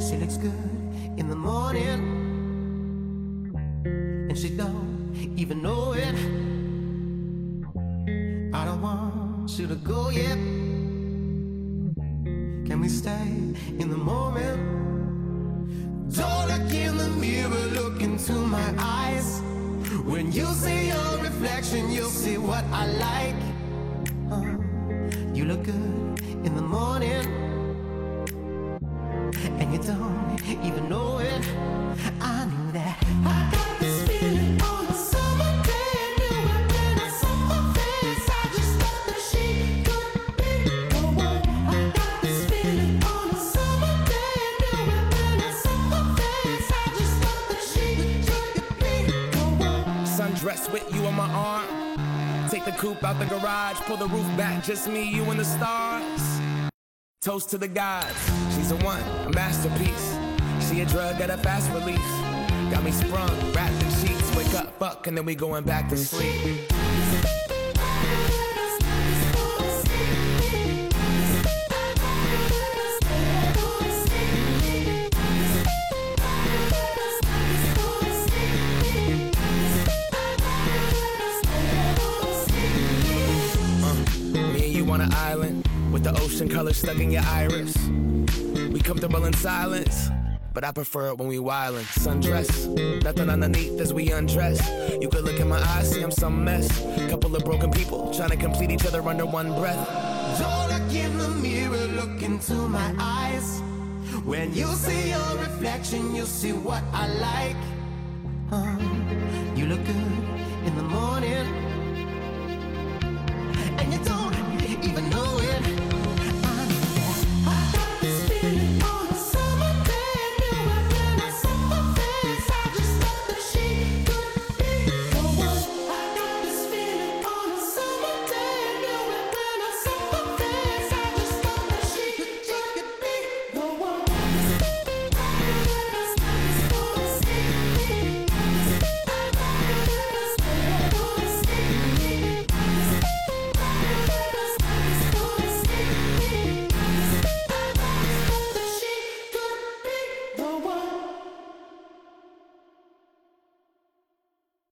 She looks good in the morning, and she don't even know it. I don't want you to go yet. Can we stay in the moment? Don't look in the mirror, look into my eyes. When you see your reflection, you'll see what I like. You look good in the morning, and you don't even know it. I knew that. I got this feeling on a summer day. Knew it when I saw her face. I just thought that she could be the one. I got this feeling on a summer day. Knew it when I saw her face. I just thought that she could be the one. Sundress with you on my arm. Take the coupe out the garage, pull the roof back, just me, you and the stars. Toast to the gods, she's a one, a masterpiece. She a drug at a fast release. Got me sprung, wrapped in sheets. Wake up, fuck, and then we going back to sleep. On an island with the ocean color stuck in your iris. We comfortable in silence, but I prefer it when we wildin'. Sundress, nothing underneath as we undress. You could look in my eyes, see I'm some mess. Couple of broken people trying to complete each other under one breath. Don't look in the mirror, look into my eyes. When you see your reflection, you'll see what I like. You look good in the morning.